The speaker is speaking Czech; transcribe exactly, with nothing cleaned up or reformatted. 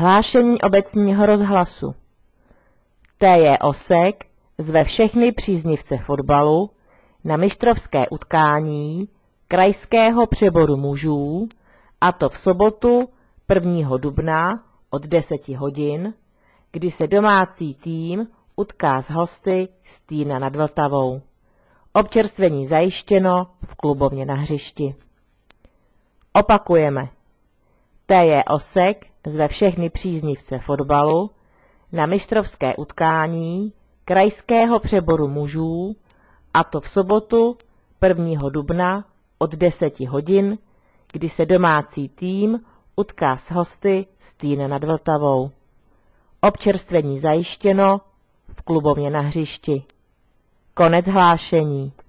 Hlášení obecního rozhlasu. T J Osek zve všechny příznivce fotbalu na mistrovské utkání krajského přeboru mužů, a to v sobotu prvního dubna od deseti hodin, kdy se domácí tým utká s hosty z Týna nad Vltavou. Občerstvení zajištěno v klubovně na hřišti. Opakujeme. T J Osek zve všechny příznivce fotbalu na mistrovské utkání krajského přeboru mužů, a to v sobotu prvního dubna od deseti hodin, kdy se domácí tým utká s hosty z Týna nad Vltavou. Občerstvení zajištěno v klubovně na hřišti. Konec hlášení.